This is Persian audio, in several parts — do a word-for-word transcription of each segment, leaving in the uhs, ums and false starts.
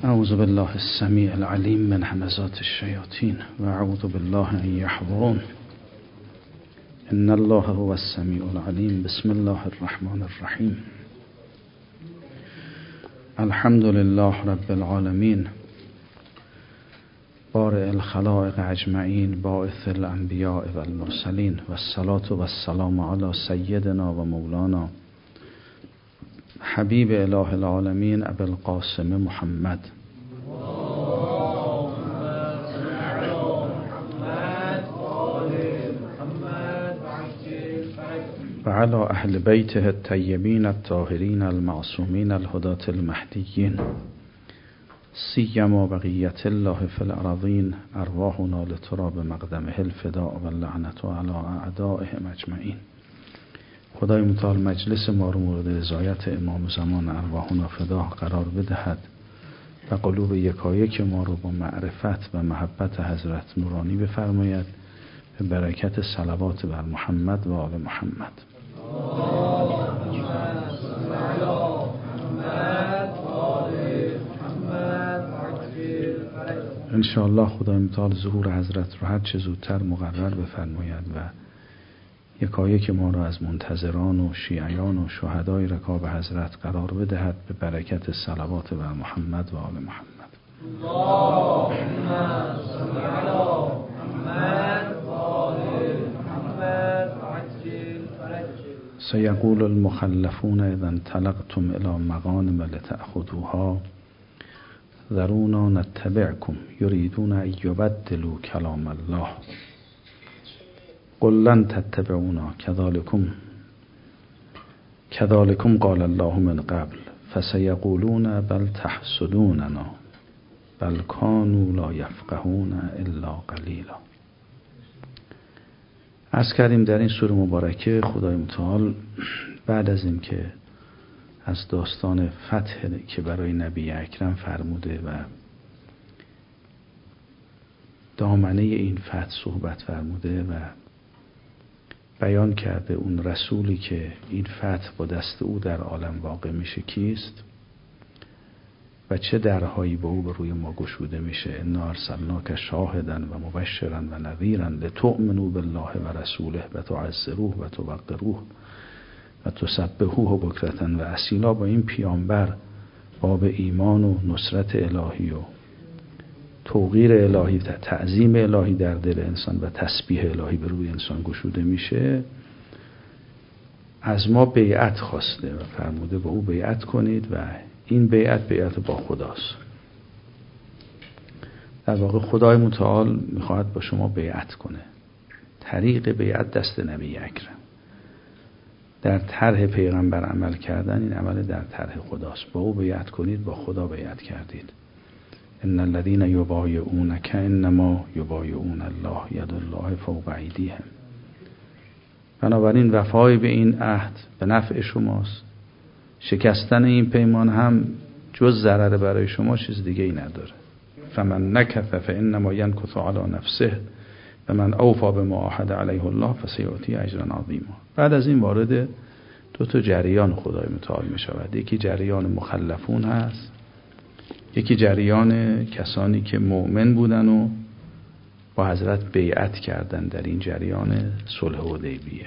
اعوذ بالله السمیع العلیم من همزات الشیاطین و اعوذ بالله ان یحضرون. ان الله هو السمیع العلیم. بسم الله الرحمن الرحیم. الحمد لله رب العالمین، بارئ الخلائق اجمعین، باعث الانبیاء والمرسلین، والصلاة والسلام علی سیدنا و مولانا حبیب اله العالمین ابی القاسم محمد و علی اهل بیته الطیبین الطاهرین المعصومین الهداة المهدیین، سیما بقیت الله فی الارضین، ارواحنا لتراب مقدمه الفداء و اللعنة علی اعدائهم اجمعین. خدای متعال مجلس ما رو مورد رضایت امام زمان ارواحنا فدا قرار بدهد و قلوب یکایک ما رو با معرفت و محبت حضرت نورانی بفرماید به برکت صلوات بر محمد و آل محمد. انشاءالله خدای متعال ظهور حضرت رو هر چه زودتر مقرر بفرماید و یکایک ما را از منتظران و شیعیان و شهدای رکاب حضرت قرار بدهد به برکت صلوات بر محمد و آل محمد. اللهم صل علی محمد و آل محمد وعجل فرجهم. سیقول المخلفون اذا انطلقتم الی مغانم لتأخذوها ذرونا نتبعکم یریدون ان یبدلوا کلام الله قل لن تتبعونا كذلكم كذلكم قال الله من قبل فسيقولون بل تحسدوننا بل كانوا لا يفقهون الا قلیلا. عرض کردیم در این سوره مبارکه خدای متعال بعد از این که از داستان فتح که برای نبی اکرم فرموده و دامنه این فتح صحبت فرموده و بیان کرده اون رسولی که این فتح با دست او در عالم واقع میشه کیست و چه درهایی با او به روی ما گشوده میشه. انا ارسلناک شاهدا و مبشرا و نذیرا لتؤمنوا بالله و رسوله و تعزروه و توقروه و تسبحوه بکرة و اصیلا. با این پیامبر باب ایمان و نصرت الهی و توقیر الهی و تعظیم الهی در دل انسان و تسبیح الهی به روی انسان گشوده میشه. از ما بیعت خواسته و فرموده با او بیعت کنید و این بیعت بیعت با خداست. در واقع خدای متعال میخواهد با شما بیعت کنه. طریق بیعت دست نبی اکرم. در طرح پیغمبر عمل کردن این عمل در طرح خداست. با او بیعت کنید، با خدا بیعت کردید. ان الذين يبايعونك انما يبايعون الله ید الله فوق ایدیهم. بنابراین وفای به این عهد به نفع شماست. شکستن این پیمان هم جز ضرر برای شما چیز دیگه ای نداره. فمن نکث فانما ينکث علی نفسه و من اوفى بما عاهد علیه الله فسیؤتی اجرا عظیما. بعد از این وارد دو تا جریان خدای متعال می شود. یکی جریان مخلفون هست، یکی جریان کسانی که مؤمن بودن و با حضرت بیعت کردن در این جریان صلح حدیبیه.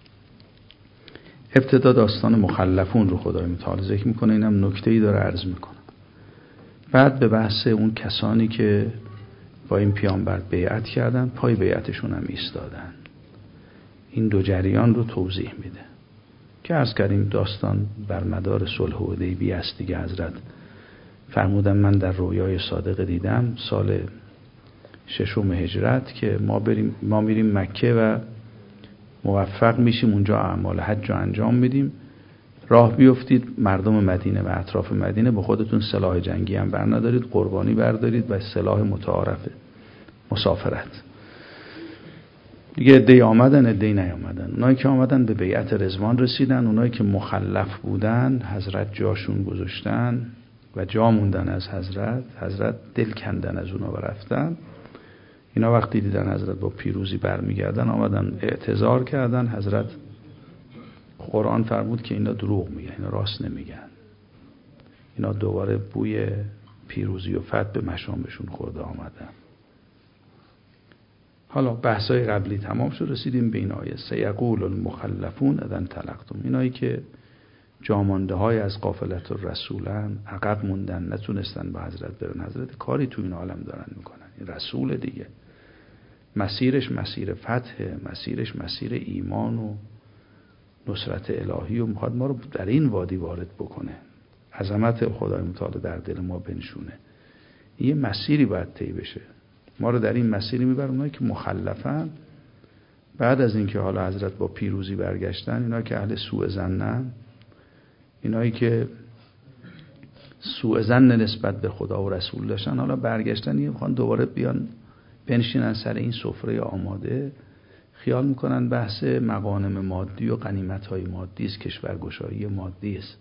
ابتدا داستان مخلفون رو خدای متعال ذکر میکنه. اینم نکته‌ای داره عرض میکنه. بعد به بحث اون کسانی که با این پیامبر بیعت کردن، پای بیعتشون هم ایستادن. این دو جریان رو توضیح میده که عرض کردیم داستان بر مدار صلح حدیبیه است دیگه. حضرت فرمودن من در رویای صادق دیدم سال ششم هجرت که ما بریم ما میریم مکه و موفق میشیم اونجا اعمال حج رو انجام میدیم. راه بیفتید مردم مدینه و اطراف مدینه با خودتون سلاح جنگی هم بر ندارید، قربانی بردارید و سلاح متعارف مسافرت. دیگه عده‌ای آمدن عده‌ای نیامدن. اونایی که آمدن به بیعت رضوان رسیدن، اونایی که مخلف بودن حضرت جاشون گذاشتن و جا موندن از حضرت. حضرت دل کندن از اونا و رفتن. اینا وقتی دیدن حضرت با پیروزی برمیگردن آمدن اعتذار کردن. حضرت قرآن فرمود که اینا دروغ میگن، اینا راست نمیگن، اینا دوباره بوی پیروزی و فتح به مشامشون خورده آمدن. حالا بحثای قبلی تمام شد، رسیدیم به این آیه سیقول المخلفون اذا انطلقتم. اینایی که جامانده های از قافلت الرسولن، عقب موندن، نتونستن به حضرت برن، حضرت کاری تو این عالم دارن میکنن. این رسول دیگه، مسیرش مسیر فتح، مسیرش مسیر ایمان و نصرت الهی و میخواد ما رو در این وادی وارد بکنه، عظمت خدای متعال در دل ما بنشونه. یه مسیری باید طی بشه، ما رو در این مسیری میبره. اونایی که مخلفن، بعد از اینکه حالا حضرت با پیروزی برگشتن، اینا که اهل سوء ظنن، اینایی که سوء ظن نسبت به خدا و رسول داشتن، حالا برگشتن یه میخوان دوباره بیان بنشینن سر این سفره آماده. خیال میکنن بحث مغانم مادی و غنیمت‌های مادی است، کشورگشایی مادی است.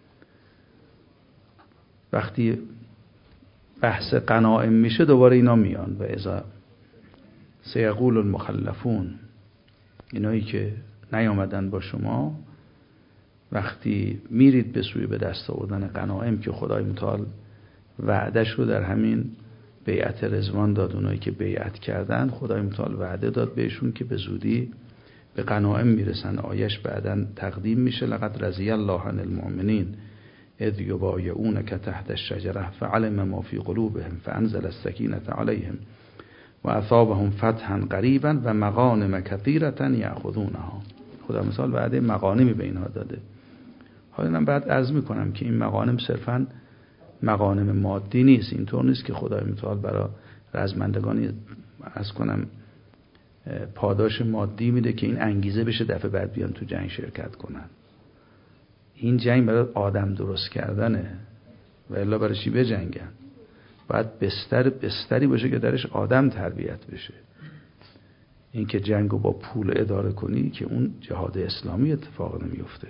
وقتی بحث غنایم میشه دوباره اینا میان و اذا سیقول المخلفون، اینایی که نیامدن با شما، وقتی میرید به سوی به دست آوردن غنایم که خدای متعال وعدش رو در همین بیعت رضوان داد، اونایی که بیعت کردن خدای متعال وعده داد بهشون که به زودی به غنایم میرسن. آیش بعداً تقدیم میشه لقد رضی الله عن المؤمنین اذ یبایعونک تحت الشجره فعلم ما فی قلوبهم فانزل السکینة علیهم و اثابهم فتحا قریبا و مغانم کثیرة یأخذونها. خدا مثال وعده مغانمی به اینها داده. حالا من بعد عرض میکنم که این مغانم صرفاً مغانم مادی نیست. اینطور نیست که خدای متعال برای رزمندگانی از کنم پاداش مادی میده که این انگیزه بشه دفعه بعد بیان تو جنگ شرکت کنن. این جنگ برای آدم درست کردنه و الا برای چی بجنگن؟ باید بستر بستری باشه که درش آدم تربیت بشه. این که جنگو با پول اداره کنی که اون جهاد اسلامی اتفاق نمیفته.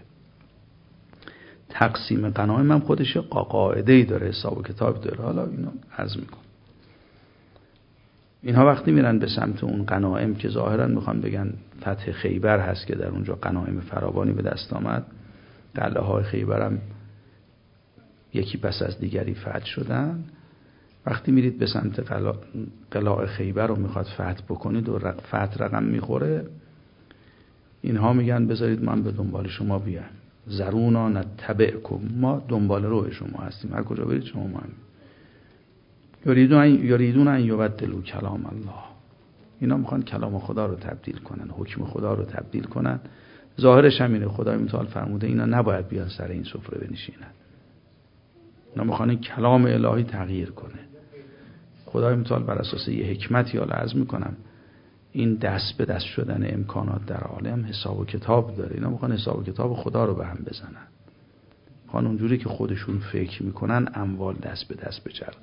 تقسیم غنایم هم خودش قاعده‌ای داره، حساب و کتاب داره. حالا اینو عرض میکنم. اینها وقتی میرن به سمت اون غنایم که ظاهرا میخوان بگن فتح خیبر هست که در اونجا غنایم فراوانی به دست آمد، قلعه های خیبر هم یکی پس از دیگری فتح شدن. وقتی میرید به سمت قلعه خیبر رو میخواد فتح بکنید و فتح رقم میخوره، اینها میگن بذارید من به دنبال شما بیام، زرونا نتبعکم، ما دنبال روی شما هستیم، هر کجا برید شما ما هم. یریدون ان یبدلوا کلام الله، اینا میخوان کلام خدا رو تبدیل کنن، حکم خدا رو تبدیل کنن. ظاهرش همینه. خدای متعال فرموده اینا نباید بیان سر این سفره بنشینن. اینا میخوان کلام الهی تغییر کنه. خدای متعال بر اساس یه حکمتی حالا عرض میکنم، این دست به دست شدن امکانات در عالم حساب و کتاب داره. اینا میخوان حساب و کتاب خدا رو به هم بزنن. میخوان اونجوری که خودشون فکر میکنن اموال دست به دست بچرخه.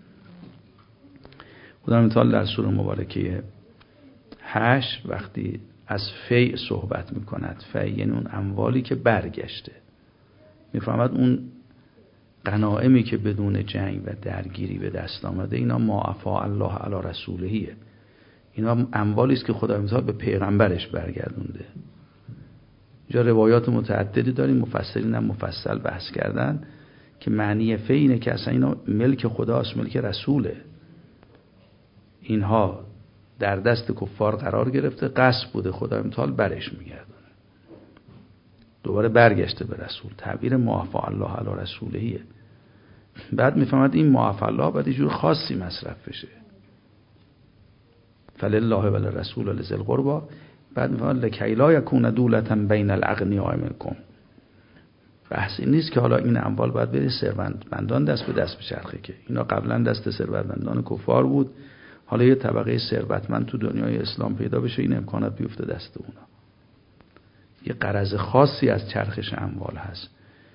خدای متعال در سوره مبارکه هشت وقتی از فیع صحبت میکند، فیع یعنی اون اموالی که برگشته، میفهمد اون غنائمی که بدون جنگ و درگیری به دست آمده، اینا ما عفا الله علی رسولهیه. اینا اموالی است که خدای متعال به پیغمبرش برگردونده. اینجا روایات متعددی داریم، مفسرین هم مفصل بحث کردن که معنی فیع اینه که اصلا اینا ملک خداست، ملک رسوله. اینها در دست کفار قرار گرفته، غصب بوده، خدای متعال برش میگردونه، دوباره برگشته به رسول. تعبیر معافی الله علی رسولهیه. بعد میفهمد این معافی الله باید یه جور خاصی مصرف بشه، فلله وللرسول ولذی القربی. بعد میفهمد لکی لا یکون دولة بین الاغنیاء منکم. بحث این نیست که حالا این اموال باید بره ثروتمندان دست به دست بچرخه، که اینا قبلا دست ثروتمندان کفار بود، حالا یه طبقه ثروتمند تو دنیای اسلام پیدا بشه، این امکانات بیفته دست اونا. یه غرض خاصی از چرخش اموال هست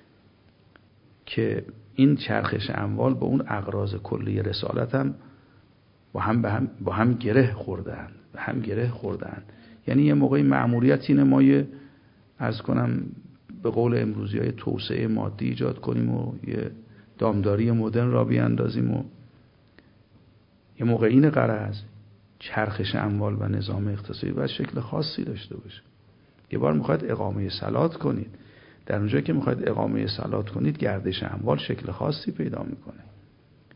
که این چرخش اموال با اون اغراض کلی رسالت هم با هم با هم, با هم گره خوردن با هم گره خوردن یعنی یه موقعی مأموریت اینه ما یه عرض کنم به قول امروزی های توسعه مادی ایجاد کنیم و یه دامداری مدرن را بیاندازیم، و یه موقع این غرض چرخش اموال و نظام اقتصادی باید شکل خاصی داشته باشه. یه بار میخواید اقامه صلات کنید، در اونجایی که میخواید اقامه صلات کنید گردش اموال شکل خاصی پیدا میکنه.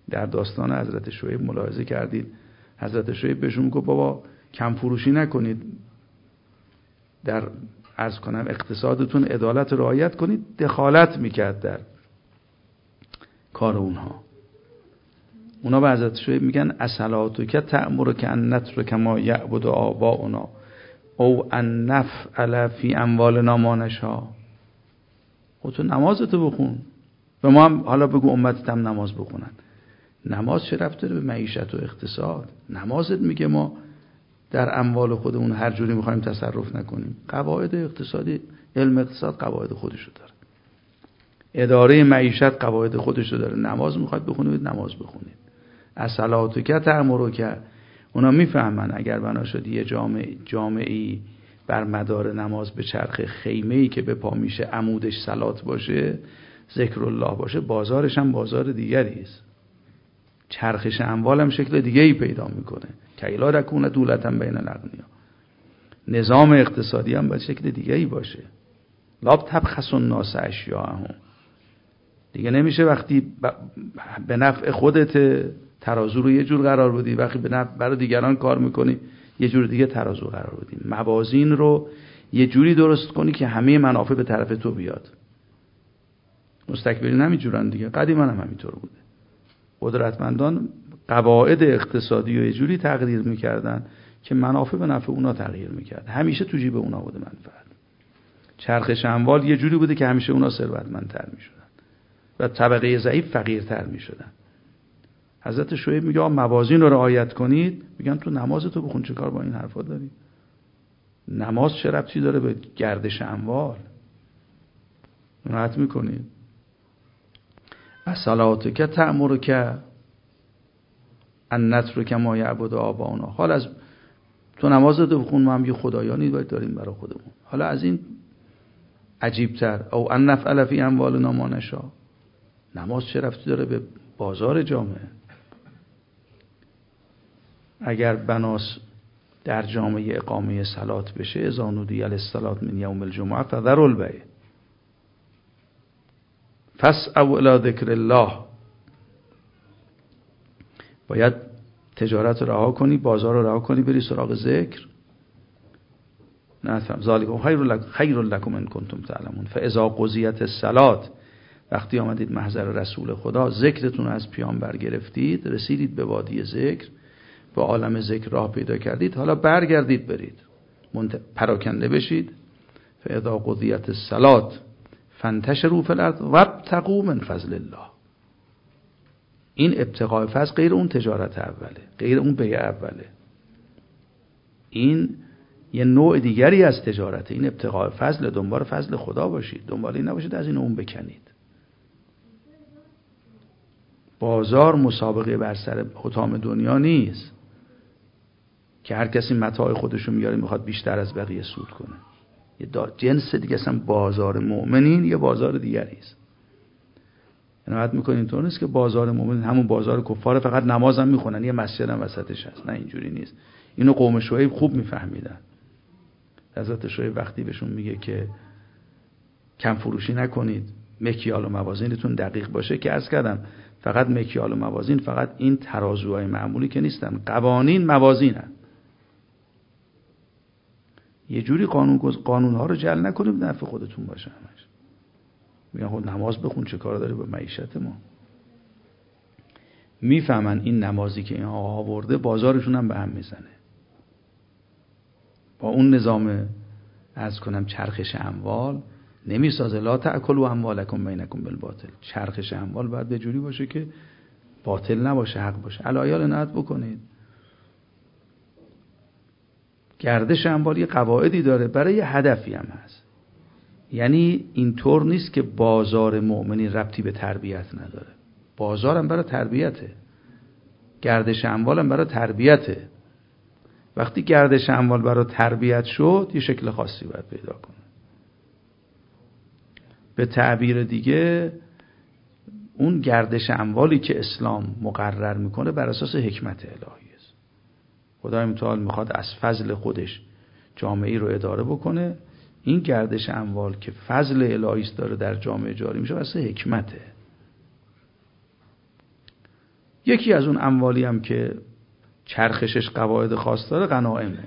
در داستان حضرت شعیب ملاحظه کردید حضرت شعیب بهشون گفت بابا کم فروشی نکنید، در عرض کنم اقتصادتون عدالت رعایت کنید. دخالت میکرد در کار اونها. اونا به حضرت شعیب میگن اصلاتک تأمرک ان نترک ما یعبد آباؤنا او ان نفعل فی اموالنا ما نشاء. خود تو نمازتو بخون، به ما هم حالا بگو امتت هم نماز بخونن. نماز چه ربطی داره به معیشت و اقتصاد؟ نمازت میگه ما در اموال خودمون هر جوری میخوایم تصرف نکنیم. قواعد اقتصادی، علم اقتصاد قواعد خودشو داره، اداره معیشت قواعد خودشو داره. نماز میخواید بخونید نماز بخونید. الصلاتک تأمرک. اونا میفهمن اگر بنا شد یه جامعه جامعه‌ای بر مدار نماز به چرخ، خیمه‌ای که به پا میشه عمودش صلات باشه، ذکر الله باشه، بازارش هم بازار دیگری است. چرخش اموال هم شکل دیگه‌ای پیدا میکنه. کیلا رکونه دولتا بین الاغنیا. نظام اقتصادی هم به شکل دیگه‌ای باشه. لاب تبخس الناس اشیاءهم. دیگه نمیشه وقتی به نفع خودت ترازو رو یه جور قرار بدی، وقتی به نفع برای دیگران کار میکنی یه جور دیگه ترازو قرار بدی. موازین رو یه جوری درست کنی که همه منافع به طرف تو بیاد. مستکبرین همینجورن دیگه، قدیما هم همینطور بوده. قدرتمندان قواعد اقتصادی رو یه جوری تغییر میکردن که منافع به نفع اونا تغییر میکرد. همیشه تو جیب اونا بوده منفعت. چرخش اموال یه جوری بوده که همیشه اونا ثروتمندتر میشدن و طبقه ضعیف فقیرتر میشدن. حضرت شعیب میگه موازین رو رعایت کنید. میگن تو نمازتو بخون، چه کار با این حرفا داری؟ نماز چه ربطی داره به گردش اموال؟ نهایت میکنید. الصلاتک تأمرک ان نترک ما یعبد آباؤنا. حالا از تو نمازتو بخون، ما هم یه خدایانی باید داریم برای خودمون. حالا از این عجیبتر او ان نفعل فی اموالنا ما نشاء. نماز چه ربطی داره به بازار جامعه؟ اگر بناس در جامعه اقامه صلات بشه، اذا نودی للصلاة من یوم الجمعه فذروا البیع فاسعوا الی ذکر الله. باید تجارت رو رها کنی، بازار رو رها کنی، بری سراغ ذکر. نه ذالک خیر لکم خیر لکم ان کنتم تعلمون. فاذا قضیت الصلاة، وقتی آمدید محضر رسول خدا، ذکرتون از پیامبر گرفتید، رسیدید به وادی ذکر، به عالم ذکر راه پیدا کردید، حالا برگردید برید پراکنده بشید. فاذا قضیت الصلاة فانتشروا فی الارض وابتغوا من فضل الله. این ابتغاء فضل غیر اون تجارت اوله، غیر اون بیع اوله. این یه نوع دیگری از تجارته. این ابتغاء فضل، دنبال فضل خدا باشید، دنبال این نباشید از این اون بکنید. بازار مسابقه بر سر حطام دنیا نیست که هر کسی متاع خودشو میاره میخواد بیشتر از بقیه سود کنه. یه جنس دیگه اصلا بازار مؤمنین یه بازار دیگری است. عنایت میکنین اینطور نیست که بازار مؤمنین همون بازار کفار، فقط نماز هم میخونن، یه مسجد هم وسطش هست. نه، اینجوری نیست. اینو قوم شعیب خوب میفهمیدن. حضرت شعیب وقتی بهشون میگه که کم فروشی نکنید، مکیال و موازینتون دقیق باشه، که عرض کردم فقط مکیال و موازین فقط این ترازوهای معمولی که نیستن، قوانین موازینن. یه جوری قانون قانون ها رو جل نکنید به نفع خودتون باشه. همش میگن خود نماز بخون، چه کار داره با معیشت ما؟ میفهمن این نمازی که اینها آورده بازارشون هم به هم میزنه. با اون نظام عرض کنم چرخش اموال نمیسازه. لا تأکلوا اموالکم بینکم بالباطل. چرخش اموال باید به جوری باشه که باطل نباشه، حق باشه. الایال عنایت بکنید. گردش اموال یه قواعدی داره، برای یه هدفی هم هست. یعنی اینطور نیست که بازار مؤمنی ربطی به تربیت نداره. بازار هم برای تربیته، گردش اموال هم برای تربیته. وقتی گردش اموال برای تربیت شد، یه شکل خاصی باید پیدا کنه. به تعبیر دیگه اون گردش اموالی که اسلام مقرر میکنه بر اساس حکمت الهی است. خدای متعال میخواد از فضل خودش جامعه رو اداره بکنه. این گردش اموال که فضل الهی داره در جامعه جاری میشه واسه حکمته. یکی از اون اموالی هم که چرخشش قواعد خاص داره غنائمه.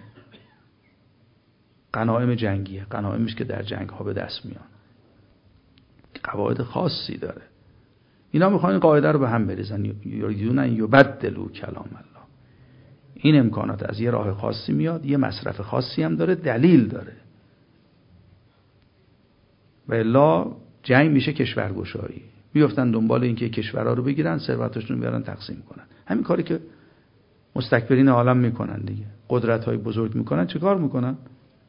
غنائم جنگیه، غنائمش که در جنگ ها به دست میان قواعد خاصی داره. اینا میخوان این قاعده رو به هم بریزن، یریدون ان یبدلوا کلام الله. این امکانات از یه راه خاصی میاد، یه مصرف خاصی هم داره، دلیل داره. و الا جنگ میشه کشورگشایی، میافتن دنبال این که کشورها رو بگیرن، ثروتشون رو بیارن تقسیم کنن. همین کاری که مستکبرین عالم میکنن دیگه. قدرت‌های بزرگ میکنن، چه کار میکنن؟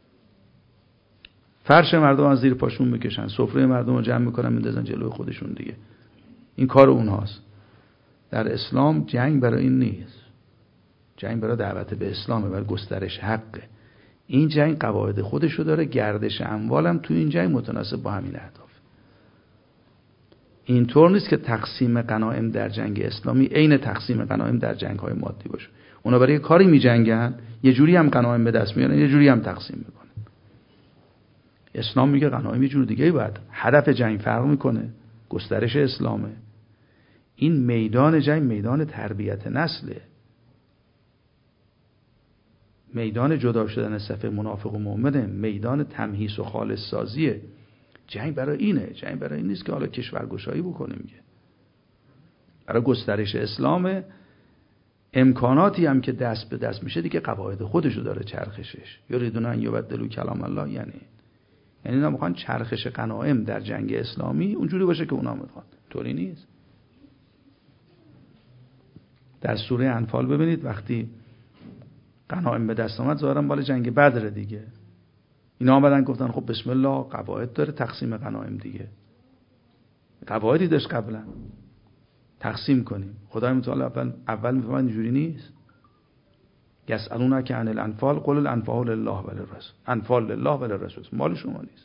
فرش مردم از زیر پاشون میکشن، سفره مردم رو جمع میکنن میندازن جلوی خودشون دیگه. این کار اونهاست. در اسلام جنگ برای این نیست. جنگ برای دعوت به اسلامه، برای گسترش حقه. این جنگ قواعد خودشو داره، گردش اموالم تو این جنگ متناسب با همین اهداف. اینطور نیست که تقسیم غنایم در جنگ اسلامی عین تقسیم غنایم در جنگ‌های مادی باشه. اونا برای کاری می‌جنگن، یه جوری هم غنایم به دست میارن، یه جوری هم تقسیم میکنن. اسلام میگه غنایم یه جور دیگه‌ای باید. هدف جنگ فرق میکنه، گسترش اسلامه. این میدان جنگ میدان تربیت نسله، میدان جدا شدن صف منافق و مؤمنه، میدان تمهیس و خالص سازیه. جنگ برای اینه. جنگ برای این نیست که حالا کشورگشایی بکنیم، میگه برای گسترش اسلام. امکاناتی هم که دست به دست میشه دیگه قواعد خودشو داره چرخشش. یریدون ان یبدلوا کلام الله، یعنی یعنی اینا میخوان چرخش غنایم در جنگ اسلامی اونجوری باشه که اونا میخوان. طوری نیست. در سوره انفال ببینید وقتی غنایم به دست آمد، ظاهرا مال جنگ بدر دیگه. اینا آمدن گفتن خب بسم الله، قواعد داره تقسیم غنایم دیگه. قواعدی داشت قبلا، تقسیم کنیم. خدای متعال اول اول میفهمن اینجوری نیست. یسالونک عن الانفال قل الانفال لله وللرسول. انفال لله وللرسول، مال شما نیست.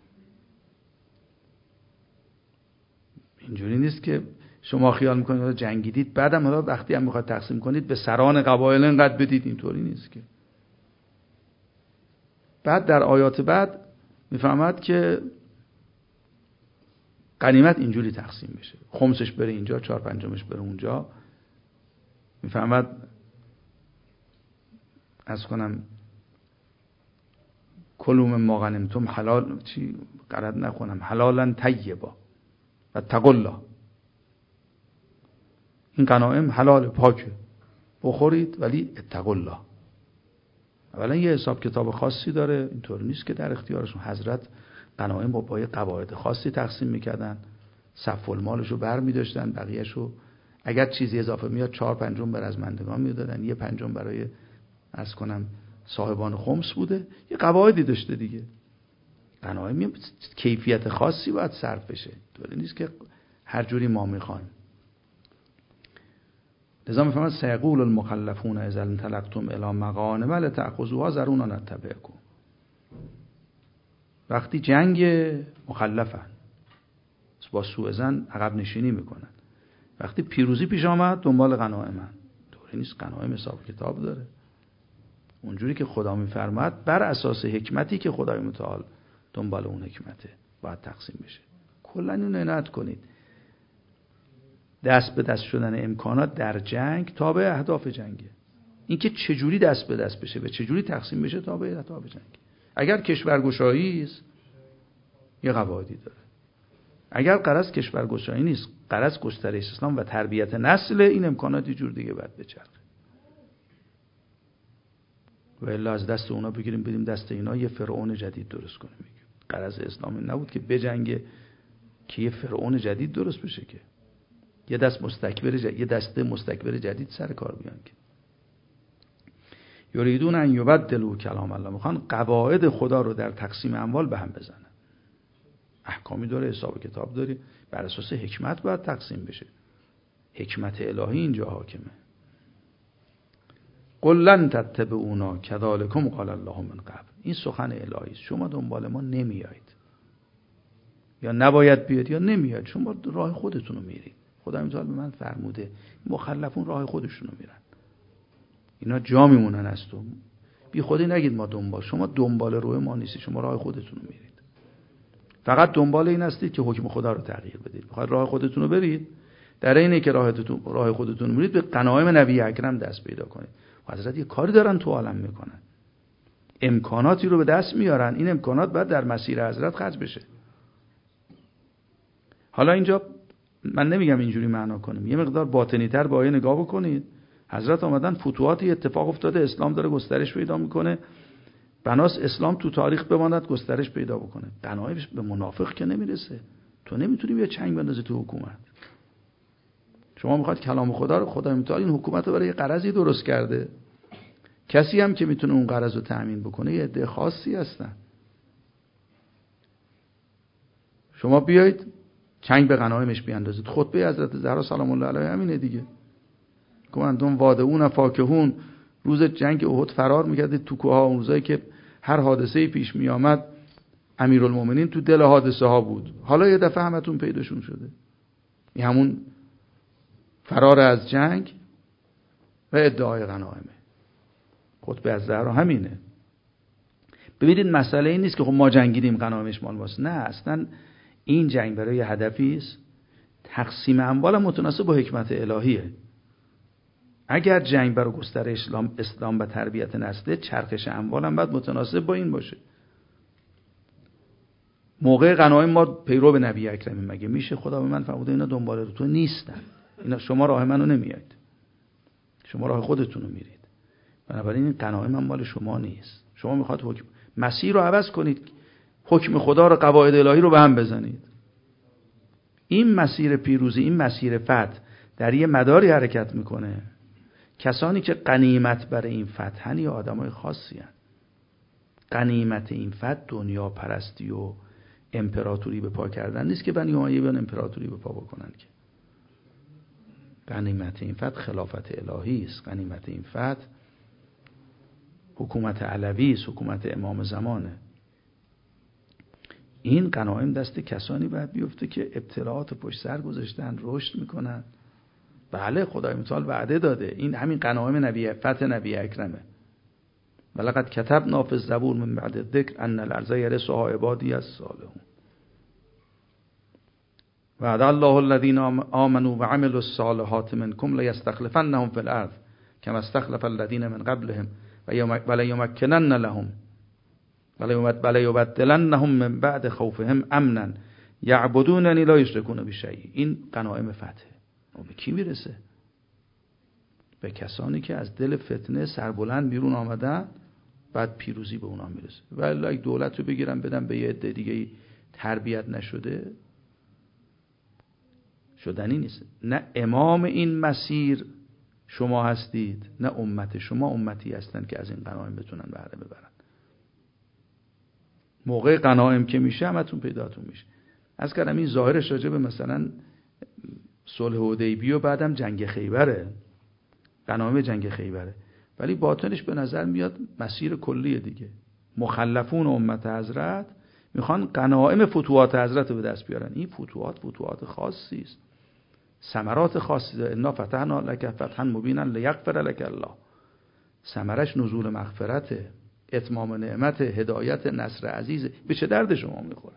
اینجوری نیست که شما خیال میکنید جنگیدید بعدم حالا وقتی هم میخواد تقسیم کنید به سران قبایل اینقدر بدید. اینطوری نیست که. بعد در آیات بعد میفهمد که غنیمت اینجوری تقسیم بشه، خمسش بره اینجا، چهار پنجمش بره اونجا. میفهمد از کنم کلوم ما غنمتم حلال، چی غلط نکنم، حلالا طیبا و اتقوا الله. این غنایم حلال پاکه، بخورید، ولی اتقوا الله. اولا یه حساب کتاب خاصی داره. اینطور نیست که در اختیارشون. حضرت غنایم با پای قواعد خاصی تقسیم میکردن، صف المالشو بر میداشتن، بقیهشو اگر چیزی اضافه میاد چهار پنجم بر از مندگان میدادن، یه پنجم برای از کنم صاحبان خمس بوده. یه قواعدی داشته دیگه. غنایم کیفیت خاصی باید صرف بشه. طوری نیست که هر جوری ما میخوایم. لذا میفهمد سیقول المخلفون اذا انطلقتم الی مغانم لتأخذوها ذرونا نتبعکم. وقتی جنگ مخلفن با سوء ظن عقب نشینی میکنن، وقتی پیروزی پیش آمد دنبال غنایمن. طوری نیست. غنایم حساب کتاب داره. اونجوری که خدا میفرماد بر اساس حکمتی که خدای متعال دنبال اون حکمته باید تقسیم بشه. کلا اینو عنایت کنید. دست به دست شدن امکانات در جنگ تابع اهداف جنگه. اینکه چجوری دست به دست بشه و چجوری تقسیم بشه تابع اهداف جنگ. اگر کشورگشایی است یه قواعدی داره. اگر غرض کشورگشایی نیست، غرض گسترش اسلام و تربیت نسل، این امکانات یه جور دیگه باید بچرخه. و الا از دست اونا بگیریم بدیم دست اینا، یه فرعون جدید درست کنیم. غرض اسلامی نبود که بجنگه که یه فرعون جدید درست بشه، که یه دست مستکبر جدید، یه دسته مستکبر جدید سر کار بیان. که یریدون ان یبدلوا کلام الله، میخوان قواعد خدا رو در تقسیم اموال به هم بزنن. احکامی داره، حساب کتاب داره، بر اساس حکمت باید تقسیم بشه. حکمت الهی اینجا حاکمه. قل لن تتبعونا کذالکم قال الله من قبل. این سخن الهی است. شما دنبال ما نمیایید، یا نباید بیاد یا نمیاد. شما راه خودتون رو میرید. خدا متعال به من فرموده مخلفون راه خودشون رو میرن، اینا جا میمونن از تو. بی خودی نگید ما دنبال شما، دنبال روی ما نیستید، شما راه خودتون رو میرید. فقط دنبال این هستید که حکم خدا رو تغییر بدید. بخواید راه خودتون رو برید، در اینه که راهتون راه خودتون میرید به غنایم نبی اکرم دست پیدا کنید. حضرت یه کاری دارن تو عالم میکنن، امکاناتی رو به دست میارن، این امکانات باید در مسیر حضرت خرج بشه. حالا اینجا من نمیگم اینجوری معنا کنیم، یه مقدار باطنی تر با آیه نگاه بکنید. حضرت آمدن فتوحاتی اتفاق افتاده، اسلام داره گسترش پیدا میکنه، بناس اسلام تو تاریخ بماند، گسترش پیدا بکنه. غنایمش به منافق که نمیرسه. تو نمیتونی بیا چنگ بندازی تو حکومت. شما میخواد کلام خدا رو، خدا متعال این حکومت رو برای یه غرضی درست کرده. کسی هم که میتونه اون غرض رو تأمین بکنه یه عده خاصی هستن. شما بیایید چنگ به غنایمش بیاندازید. خطبه حضرت زهرا سلام الله علیها همینه دیگه. گفتن وادعون فاکهون، روز جنگ احد فرار میکردید تو کوه ها. اون روزایی که هر حادثه‌ای پیش میآمد امیرالمومنین تو دل حادثه ها بود. حالا یه دفعه همتون پیداشون شده. این همون فرار از جنگ و ادعای غنایمه. خطبه از زهرا همینه. ببینید مسئله این نیست که خب ما جنگیدیم غنایمش مال ماست. نه، اصلا این جنگ برای هدفی است. تقسیم اموال متناسب با حکمت الهیه. اگر جنگ برای گسترش اسلام اسلام و تربیت نسله، چرخش اموال هم باید متناسب با این باشه. موقع غنایم ما پیرو به نبی اکرمی مگه میشه؟ خدا به من فرموده اینا دنبال رو تو نیستن. اینا شما راه منو نمیایید. شما راه خودتون رو میرید. بنابراین این غنایم هم مال شما نیست. شما میخواد حکم مسیر رو عوض کنید، حکم خدا رو، قواعد الهی رو به هم بزنید. این مسیر پیروزی، این مسیر فتح در یه مداری حرکت میکنه. کسانی که غنیمت برای این فتحن یا آدمای خاصی هستند. غنیمت این فتح دنیا پرستی و امپراتوری به پا کردن نیست که بنی امیه بیان امپراتوری به پا بکنن. که غنیمت این فتح خلافت الهی است. غنیمت این فتح حکومت علوی است، حکومت امام زمانه. این غنایم دست کسانی باید بیفته که ابتلاعات پشت سر گذاشتن، رشد میکنن. بله، خدای متعال وعده داده. این همین غنایم نبی فتح نبی اکرمه. ولقد کتبنا فی الزبور من بعد الذکر ان الارض یرثها عبادی الصالحون. وعد الله الذین آمنوا وعملوا الصالحات منکم لیستخلفنهم فی الارض کما استخلف الذین من قبلهم ولیمکنن لهم ولیبدلنهم من بعد خوفهم امنا یعبدوننی لا یشرکون بی شیء. این غنایم فتحه. به کی میرسه؟ به کسانی که از دل فتنه سربلند بیرون آمدن، بعد پیروزی به اونا میرسه. ولی اگه دولت رو بگیرن بدن به یه عده دیگه تربیت نشده، شدنی نیست. نه امام این مسیر شما هستید، نه امت شما امتی هستند که از این غنایم بتونن بهره ببرن. موقع غنایم که میشه همتون پیداتون میشه. از کردم این ظاهرش راجع به مثلا صلح حدیبیه و بعدم جنگ خیبره، غنایم جنگ خیبره، ولی باطنش به نظر میاد مسیر کلیه دیگه. مخلفون امت حضرت میخوان غنایم فتوحات حضرت رو به دست بیارن. این فتوحات فتوحات خاصی است، ثمرات خاصی داره. انا فتحنا لک فتحا مبینا لیغفر لک الله. ثمرش نزول مغفرته، اتمام نعمت، هدایت، نصر عزیز. به چه درد شما میخوره؟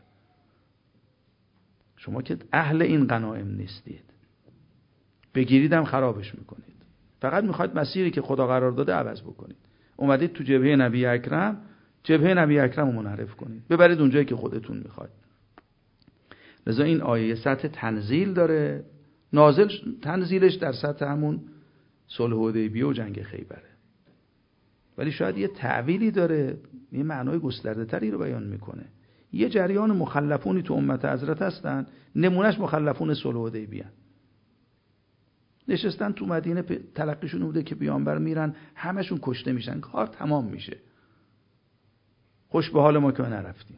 شما که اهل این غنایم نیستید، بگیریدم خرابش میکنید. فقط میخواید مسیری که خدا قرار داده عوض بکنید. اومدید تو جبهه نبی اکرم، جبهه نبی اکرم رو منحرف کنید، ببرید اونجایی که خودتون میخواید. لذا این آیه سطح تنزیل داره. نازل تنزیلش در سطح همون صلح حدیبیه و جنگ خیبره، ولی شاید یه تعویلی داره، یه معنای گسترده تری رو بیان میکنه. یه جریان مخلفونی تو امت حضرت هستن، نمونهش مخلفون صلح حدیبیه. نشستن تو مدینه، تلقیشون بوده که پیامبر میرن، همشون کشته میشن، کار تمام میشه. خوش به حال ما که نرفتیم.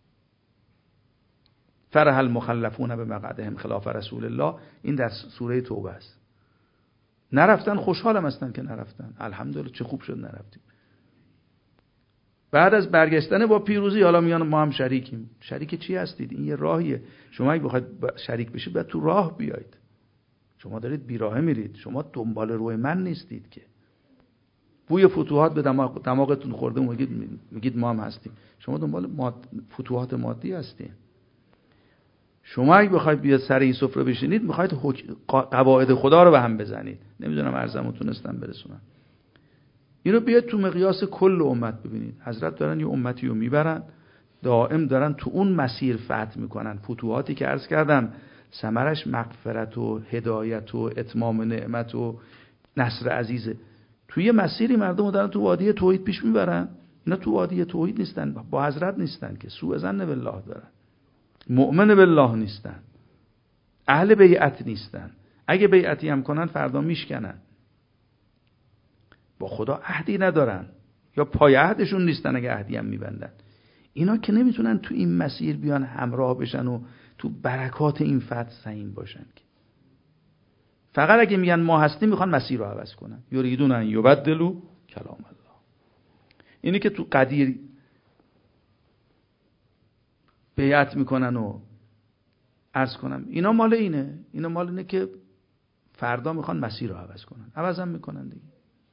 فرح المخلفون به مقعدهم خلاف رسول الله، این در سوره توبه است. نرفتن، خوشحالم هستن که نرفتن. الحمدلله، چه خوب شد نرفتیم. بعد از برگشتن با پیروزی حالا میان ما هم شریکیم. شریک چی هستید؟ این یه راهیه. شما اگه بخواید شریک بشید باید تو راه بیایید. شما دارید بیراهه میرید. شما دنبال روی من نیستید که. بوی فتوحات به دماغ دماغتون خورده میگید میگید ما هم هستیم. شما دنبال ماد... فتوحات مادی هستید. شما اگه بخواید بیاد سر این سفره بشینید میخواید حک... قواعد خدا رو به هم بزنید. نمیدونم عرضمو تونستم برسونم. اینو بیاد تو مقیاس کل امت ببینید. حضرت دارن یه امتی رو میبرن، دائم دارن تو اون مسیر فتح میکنن. فتوحاتی که عرض کردم ثمرش مغفرت و هدایت و اتمام نعمت و نصر عزیزه. توی مسیری مردم دارن تو وادی توحید پیش میبرن. اینا تو وادی توحید نیستن، با حضرت نیستن که، سوء ظن بالله دارن، مؤمن بالله نیستن، اهل بیعت نیستن. اگه بیعتی هم کنن فردا میشکنن. با خدا عهدی ندارن یا پای عهدشون نیستن. اگه عهدی هم میبندن، اینا که نمیتونن تو این مسیر بیان همراه بشن و تو برکات این فتح سهیم باشن. فقط اگه میگن ما هستیم میخوان مسیر رو عوض کنن. یریدون ان یبدلوا کلام الله. اینی که تو قدیر بیعت میکنن و عرض کنم اینا مال اینه، اینا مال اینه که فردا میخوان مسیر رو عوض کنن. عوض هم میکنن دیگه.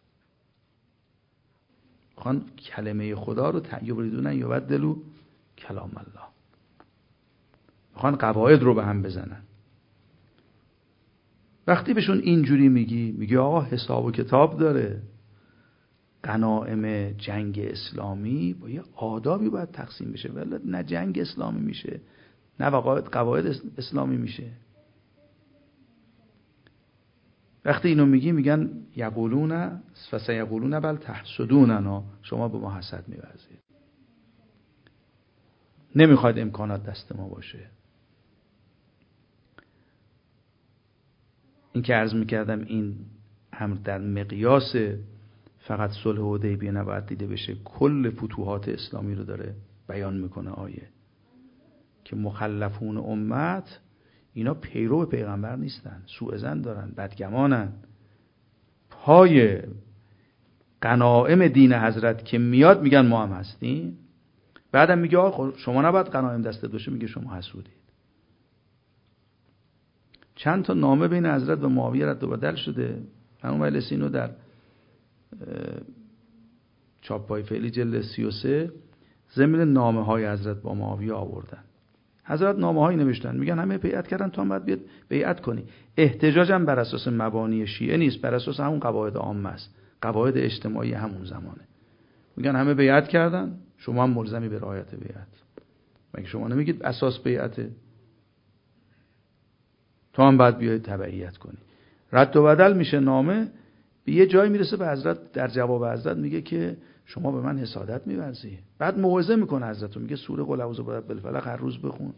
میخوان کلمه خدا رو یریدون ان یبدلوا کلام الله. میخوان قواعد رو به هم بزنن. وقتی بهشون اینجوری میگی، میگی آقا حساب و کتاب داره. غنایم جنگ اسلامی با یه آدابی باید تقسیم بشه، ولی نه جنگ اسلامی میشه نه قواعد قواعد اسلامی میشه. وقتی اینو میگی میگن یقولون فسیقولون بل تحسدوننا، شما به ما حسد می‌ورزید، نمیخواید امکانات دست ما باشه. این که عرض میکردم این هم در مقیاس فقط صلح حدیبیه نباید دیده بشه، کل فتوحات اسلامی رو داره بیان میکنه آیه که مخلفون امت اینا پیرو پیغمبر نیستن، سوء ظن دارن، بدگمانن. پای غنایم دین حضرت که میاد میگن ما هم هستیم. بعدم میگه آقا شما نباید غنایم دست باشه، میگه شما حسودید. چند تا نامه بین حضرت و معاویه رد و بدل شده. من مجلسی اینو در چاپای فعلی جلد سی و سه ضمن نامه های حضرت با معاویه آوردن. حضرت نامه هایی نوشتن، میگن همه بیعت کردن، تو هم باید بیاد بیعت کنی. احتجاج هم بر اساس مبانی شیعه نیست، بر اساس همون قواعد عامه است، قواعد اجتماعی همون زمانه. میگن همه بیعت کردن، شما هم ملزمی به رعایت بیعت. مگه شما نمیگید اساس بیعته؟ تو هم باید بیای تبعیت کنی. رد و بدل میشه نامه، به یه جایی میرسه به حضرت، در جواب حضرت میگه که شما به من حسادت می‌ورزی. بعد موعظه میکنه حضرت، میگه سوره قل اعوذ برب الفلق هر روز بخون،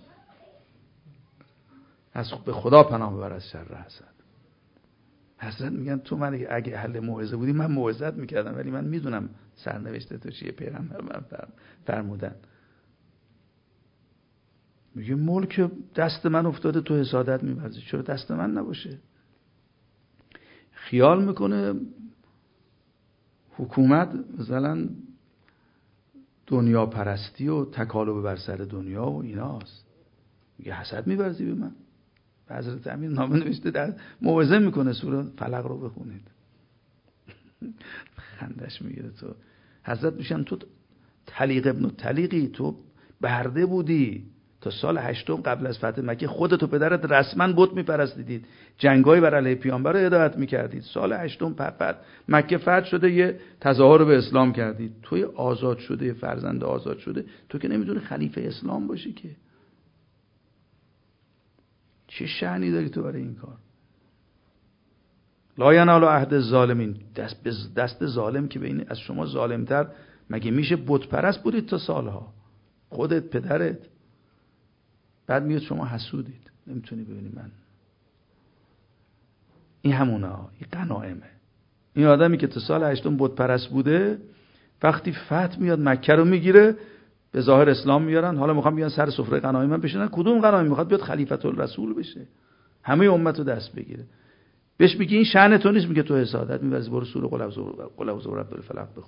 از به خدا پناه ببر از شر حسد. حضرت میگن تو من اگه اهل موعظه بودی من موعظت میکردم، ولی من میدونم سرنوشت تو چیه، پیغمبر من فرمودن. میگه ملک دست من افتاده تو حسادت می‌ورزی، چرا دست من نباشه؟ خیال میکنه حکومت مثلا دنیا پرستی و تکالب بر سر دنیا و ایناست. میگه حسد می‌ورزی به من؟ به حضرت امیر نامه نوشته، در موعظه میکنه سوره فلق رو بخونید. خندش میگیره. تو حضرت میشن تو طلیق ابن طلیقی، تو برده بودی تا سال هشتم قبل از فتح مکه، خودت و پدرت رسما بت میپرستیدید، جنگایی بر علیه پیامبر رو هدایت میکردید. سال هشتم فتح مکه فتح شده، یه تظاهر به اسلام کردید. توی آزاد شده، فرزند آزاد شده، تو که نمیتونی خلیفه اسلام باشی که. چه شأنی داری تو برای این کار؟ لا ینال عهد الظالمین، دست به دست ظالم که بین از شما ظالمتر مگه میشه؟ بت پرست بودید تا سالها، خودت پدرت. بعد میاد شما حسودید، نمیتونی ببینی من. این همونا، این غنائمه. این آدمی که تا سال هشتم بت پرست بوده، وقتی فتح میاد مکه رو میگیره، به ظاهر اسلام میارن، حالا میخوام بیان سر سفره غنایم من بشینن. کدوم غنایم؟ میخواد بیاد خلیفۃ الرسول بشه، همه امت رو دست بگیره. بهش میگه این شأن تو نیست، میگه تو حسادت می‌ورزی، برو سوره قل اعوذ برب الفلق بخون.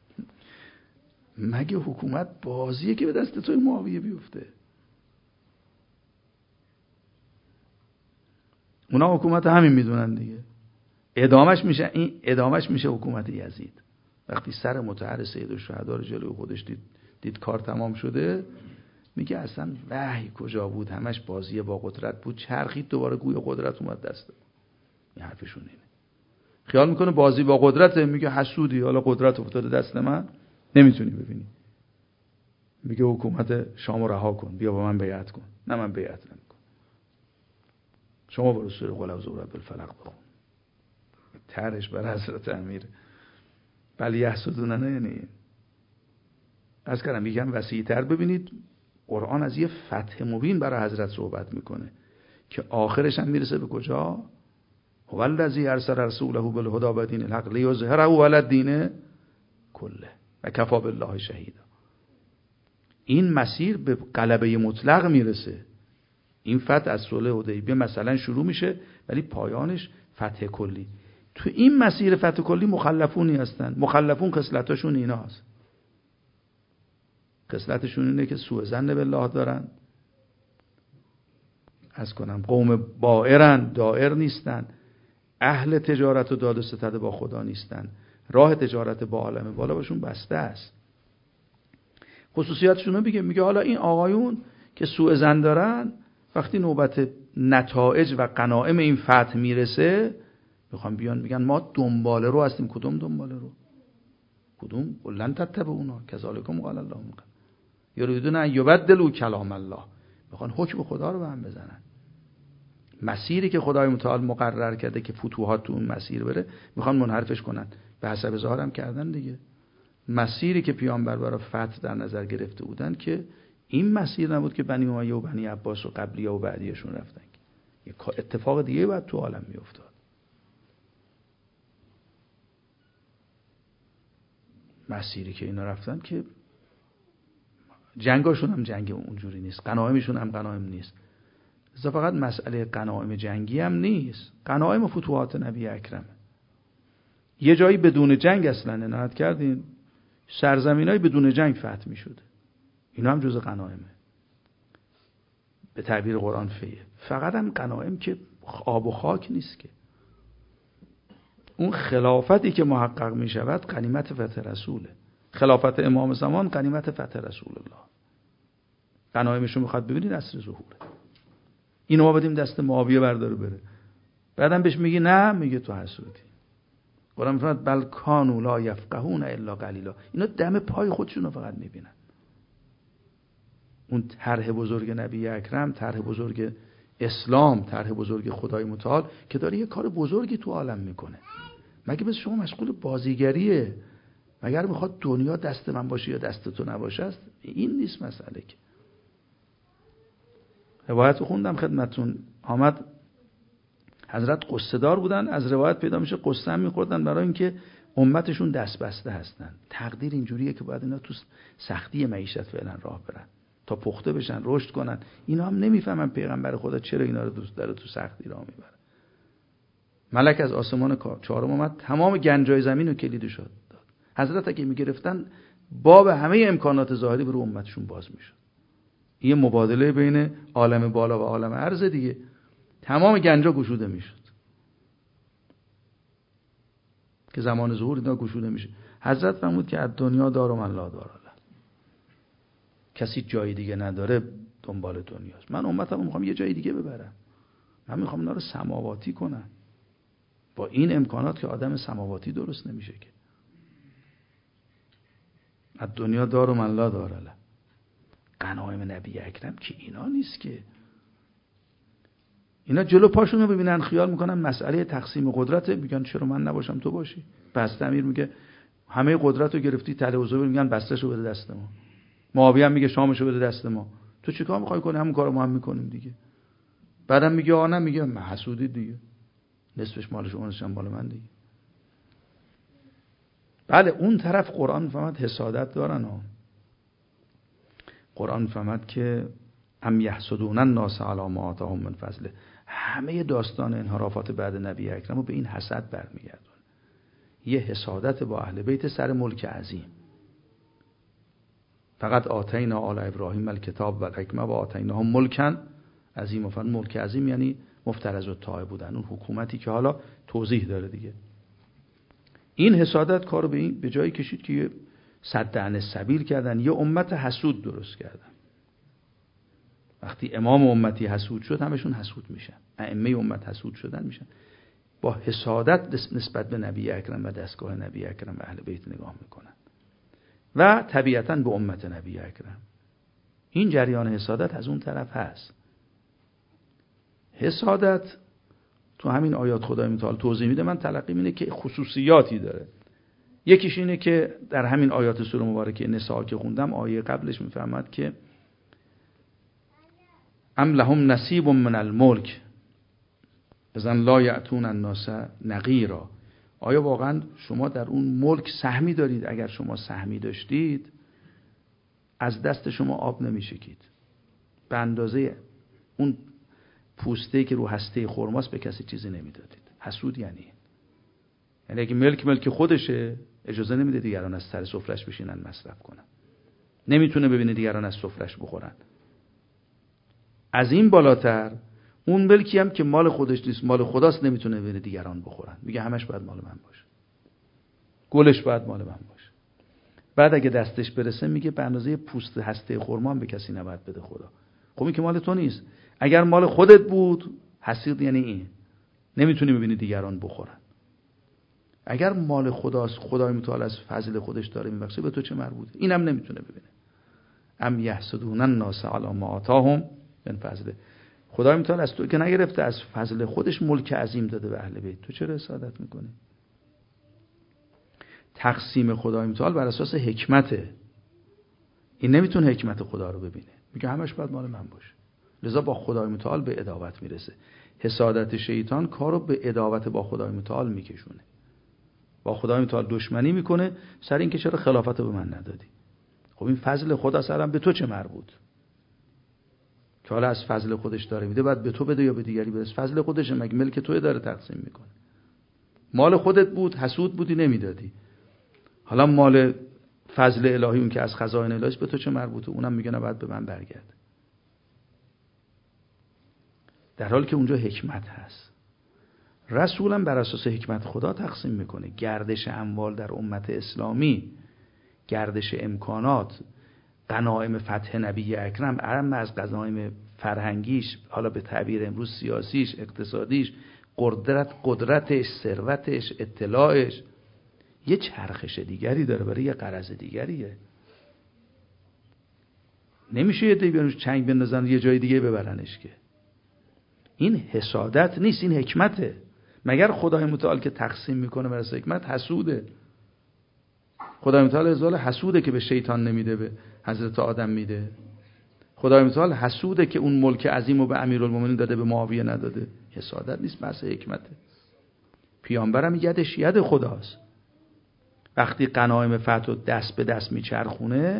مگه حکومت بازیه که به دست توی معاویه بیفته؟ اونا حکومت همین میدونن دیگه. ادامش میشه این ادامش میشه حکومت یزید. وقتی سر مطهر سید الشهدا رو جلوی خودش دید، دید کار تمام شده، میگه اصلا وحی کجا بود، همش بازی با قدرت بود، چرخید دوباره گوی قدرت اومد دست ما. این حرفشون اینه. خیال میکنه بازی با قدرت، میگه حسودی، حالا قدرت افتاده دست من نمیتونی ببینی. میگه حکومت شام رو رها کن، بیا با من بیعت کن. نه من بیعت نمیکنم. شما برو سوره قل اعوذ برب الفلق بخون. طرحش بر حضرت امیر بل یحسدوننا، یعنی از کردم یکم وسیع‌تر ببینید. قرآن از یه فتح مبین برای حضرت صحبت میکنه که آخرش هم میرسه به کجا؟ هو الذی ارسل رسوله بالهدی و دین الحق لیظهره علی الدین کله و کفی بالله شهیدا. این مسیر به غلبه مطلق میرسه. این فتح از صلح حدیبیه مثلا شروع میشه ولی پایانش فتح کلی. تو این مسیر فتح کلی مخلفونی هستن. مخلفون خصلتاشون ایناست. خصلتشون اینه که سوء ظن بالله دارن، از کنم قوم بائرن، دائر نیستن، اهل تجارت و داد و ستد با خدا نیستن، راه تجارت با عالم بالا باشون بسته است. خصوصیاتشون رو میگه میگه حالا این آقایون که سوء ظن دارن وقتی نوبت نتایج و غنایم این فتح میرسه میخوان بیان میگن ما دنباله رو هستیم. کدوم دنباله رو؟ کدوم؟ لن تتبعونا کذالکم قال الله من قبل یریدون ان یبدلوا کلام الله. میخوان حکم خدا رو به هم بزنن. مسیری که خدای متعال مقرر کرده که فتوحات تو اون مسیر بره میخوان منحرفش کنن. به حسب ظاهرم کردن دیگه. مسیری که پیامبر برای فتح در نظر گرفته بودن که این مسیر نبود که بنی امیه و بنی عباس و قبلیه و بعدیشون رفتن. یک اتفاق دیگه بعد تو عالم میافتاد. مسیری که اینا رفتن که جنگاشون هم جنگ اونجوری نیست، غنایمشون هم غنایم نیست. اصلا فقط مسئله غنایم جنگی هم نیست، غنایم و فتوحات نبی اکرم. یه جایی بدون جنگ اصلا عنایت کردین، سرزمینای بدون جنگ فتح می شده. اینا هم جز غنایمه. به تعبیر قرآن فیه. فقط هم غنایم که آب و خاک نیست که. اون خلافتی که محقق می شود غنیمت فتح رسوله. خلافت امام زمان غنیمت فتح رسول الله. غنایمشو میخواد ببینید عصر ظهوره. اینو ما بدیم دست معاویه برداره بره. بعدم بهش میگی نه، میگه تو حسودی. قرآن میفرماید بل کانوا لا یفقهون الا قلیلا. اینا دم پای خودشونو فقط میبینن. اون طرح بزرگ نبی اکرم، طرح بزرگ اسلام، طرح بزرگ خدای متعال که داره یه کار بزرگی تو عالم میکنه. مگه بس شما مشغول بازیگریه؟ مگر میخواد دنیا دست من باشه یا دست تو نباشه است؟ این نیست مسئله. که روایت خوندم خدمتون، آمد حضرت قصه دار بودن، از روایت پیدا میشه قصه هم میخوردن برای اینکه امتشون دست بسته هستن. تقدیر اینجوریه که باید اینا تو سختی معیشت فعلا راه برن تا پخته بشن، رشد کنن. اینا هم نمیفهمن پیغمبر خدا چرا اینا رو دوست داره تو سختی راه میبره. ملک از آسمان چهارم اومد، تمام گنجای زمین رو کلید شد داد. حضرت اگه میگرفتن باب همه امکانات ظاهری برای امتشون باز میشد. یه مبادله بین عالم بالا و عالم عرض دیگه. تمام گنجا گشوده میشد که زمان ظهور اینا گشوده میشه. حضرت فرمود که از دنیا دارم من لا دار له. کسی جای دیگه نداره دنبال دنیاست. من امتم میخوام یه جای دیگه ببرم. من میخوام اینا رو سماواتی کنم. با این امکانات که آدم سماواتی درست نمیشه که. از دنیا دارم من لا دار له. غنایم نبی اکرم که اینا نیست که. اینا جلو پاشون رو ببینن خیال میکنن مسئله تقسیم قدرت، میگن چرا من نباشم تو باشی. پس امیر میگه همه قدرت رو گرفتی تله و زبر، میگن بسته‌شو بده دست ما. معاویه هم میگه شامشو بده دست ما. تو چیکار میخوای کنی؟ همون کارو ما هم میکنیم دیگه. بعدم میگه آ نه، میگه حسودی دیگه، نصفش مال شما نصفش مال من دیگه. بله اون طرف قرآن فهمد حسادت دارن ها. قرآن فهمد که ام یحسدون الناس علی ما آتاهم من فضله. همه داستان انحرافات بعد نبی اکرم رو به این حسد برمیگردون. یه حسادت با اهل بیت سر ملک عظیم. فقط آتینا آل ابراهیم الکتاب و الحکمه و آتیناهم ملکا عظیم. فقط ملک عظیم یعنی مفترض الطاعه بودن، اون حکومتی که حالا توضیح داره دیگه. این حسادت کارو به این به جایی کشید که سد عن السبیل کردن، یه امت حسود درست کردن. وقتی امام امتی حسود شد همشون حسود میشن، ائمه امت حسود شدن میشن، با حسادت نسبت به نبی اکرم و دستگاه نبی اکرم و اهل بیت نگاه میکنن و طبیعتاً به امت نبی اکرم. این جریان حسادت از اون طرف هست. حسادت تو همین آیات خدای متعال توضیح میده، من تلقیم اینه که خصوصیاتی داره. یکیش اینه که در همین آیات سوره مبارکه نساء که خوندم، آیه قبلش میفرماد که ام لهم نصیب من الملک اذن لا یأتون الناس نقیرا. آیا واقعا شما در اون ملک سهمی دارید؟ اگر شما سهمی داشتید از دست شما آب نمیشکید، به اندازه اون پوسته‌ای که رو هسته خرماست به کسی چیزی نمیدادید. حسود یعنی یعنی اگه ملک ملک خودشه اجازه نمیده دیگران از سر سفره‌اش بشینن مصرف کنن، نمیتونه ببینه دیگران از سفره‌اش بخورن. از این بالاتر اون ملکی هم که مال خودش نیست، مال خداست، نمیتونه ببینه دیگران بخورن، میگه همش باید مال من باشه، گلش باید مال من باشه. بعد اگه دستش برسه میگه به اندازه پوست هسته خرما هم به کسی نباید بده خدا. خب این که مال تو نیست. اگر مال خودت بود، حسید یعنی این، نمیتونی ببینی دیگران بخورن. اگر مال خداست، خدای متعال از فضل خودش داره میبخشه، به تو چه مربوطه؟ اینم نمیتونه ببینه. ام یحسدون الناس علی ما آتاهم من فضله. خدای متعال از تو که نگرفته، از فضل خودش ملک عظیم داده به اهل بیت، تو چرا حسادت میکنی؟ تقسیم خدای متعال بر اساس حکمته. این نمیتونه حکمت خدا رو ببینه، میگه همش باید مال من باشه. لذا با خدای متعال به عداوت میرسه. حسادت شیطان کارو به عداوت با خدای متعال میکشونه، با خدای متعال دشمنی میکنه سر این که چرا خلافت رو به من ندادی. خب این فضل خدا سرم به تو چه مربوط؟ که حالا از فضل خودش داره میده، بعد به تو بده یا به دیگری بده؟ فضل خودشه، مگه ملک توی داره تقسیم میکنه؟ مال خودت بود، حسود بودی نمیدادی، حالا مال فضل الهی اون که از خزائن الهی به تو چه مربوطه؟ اونم میگه نه بعد به من برگرده، در حالی که اونجا حکمت هست. رسولم بر اساس حکمت خدا تقسیم میکنه. گردش اموال در امت اسلامی، گردش امکانات، غنایم فتح نبی اکرم، اهم از غنایم فرهنگیش، حالا به تعبیر امروز سیاسیش، اقتصادیش، قدرت قدرتش، ثروتش، اطلاعش، یه چرخش دیگری داره، برای یه غرض دیگریه. نمیشه یه دیگه چنگ بندازن یه جای دیگه ببرنش که. این حسادت نیست، این حکمته. مگر خدای متعال که تقسیم میکنه بر اساس حکمت حسوده؟ خدای متعال ازال حسوده که به شیطان نمیده، به حضرت آدم میده. خدای متعال حسوده که اون ملک عظیم رو به امیرالمومنین داده، به معاویه نداده. حسادت نیست، بحث حکمته. پیامبرم یدش ید خداست. وقتی غنایم فتح دست به دست میچرخونه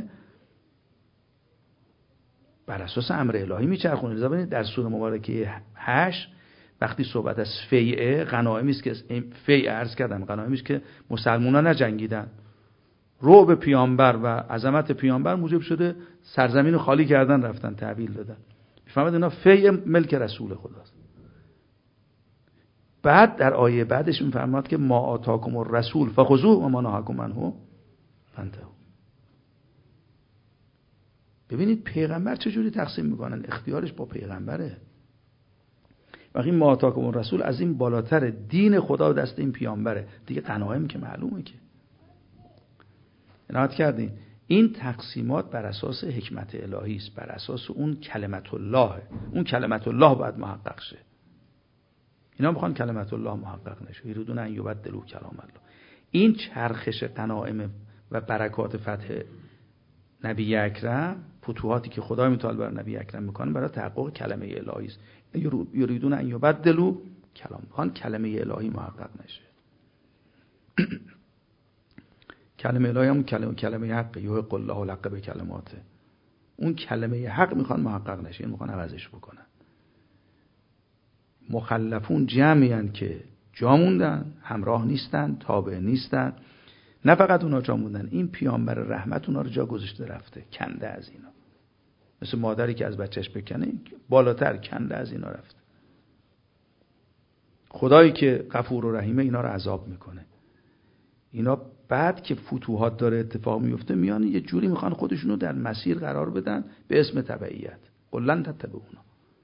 بر اساس امر الهی میچرخونه. لذا ببینید در سوره مبارکه هشت وقتی صحبت از فیعه، غنایمی است که فیعه عرض کردم، غنایمی است که مسلمانان نجنگیدن، رعب پیامبر و عظمت پیامبر موجب شده سرزمین رو خالی کردن، رفتن تحویل دادن. میفهمید اینا فیعه ملک رسول خداست. بعد در آیه بعدش میفرماد که ما آتاکم الرسول فخذوه و ما نهاکم عنه فانتهوا. ببینید پیغمبر چجوری تقسیم میکنن، اختیارش با پیغمبره. وقتی ما آتاکم الرسول از این بالاتر، دین خدا دست این پیامبره دیگه، غنایم که معلومه که عنایت کردین. این تقسیمات بر اساس حکمت الهی است، بر اساس اون کلمت الله. اون کلمت الله باید محقق شه. اینا میخوان کلمت الله محقق نشه، یریدون ان یبدلوا کلام الله. این چرخش غنایم و برکات فتح نبی اکرم، فتوحاتی که خدای متعال بر نبی اکرم میکنه برای تحقق کلمه الهی است. یریدون ان یبدلوا کلام، میخوان کلمه الهی محقق نشه. کلمه الهی هم کلمه کلمه حق، یحق الله الحق به کلماته. اون کلمه حق میخوان محقق نشه، میخوان عوضش بکنن. مخلفون جمعی هستند که جا موندن، همراه نیستن، تابع نیستن. نه فقط اونا جا موندن، این پیامبر رحمت اونا رو جا گذاشته رفته، کنده از اینا. مثل مادری که از بچهش بکنه، بالاتر کنده از اینا رفته. خدایی که غفور و رحیمه اینا رو عذاب میکنه. اینا بعد که فتوحات داره اتفاق میفته، میان یه جوری میخوان خودشونو در مسیر قرار بدن به اسم تبعیت. قلن تتبعونا،